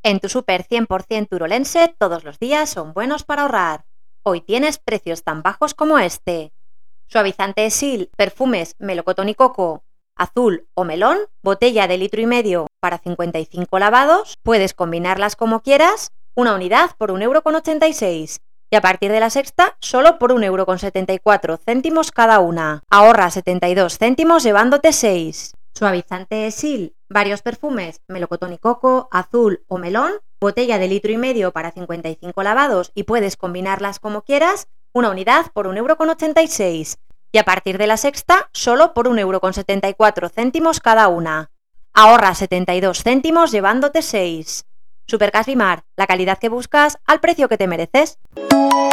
En tu súper 100% turolense, todos los días son buenos para ahorrar. Hoy tienes precios tan bajos como este. Suavizante Sil, perfumes melocotón y coco, azul o melón, botella de 1,5 litros para 55 lavados. Puedes combinarlas como quieras, una unidad por 1,86 € y a partir de la sexta solo por 1,74 € cada una. Ahorra 72 céntimos llevándote 6. Suavizante Sil, varios perfumes melocotón y coco, azul o melón, botella de 1,5 litros para 55 lavados y puedes combinarlas como quieras, una unidad por 1,86 € y a partir de la sexta solo por 1,74 € cada una. Ahorra 72 céntimos llevándote 6. Supercas Bimar, la calidad que buscas al precio que te mereces.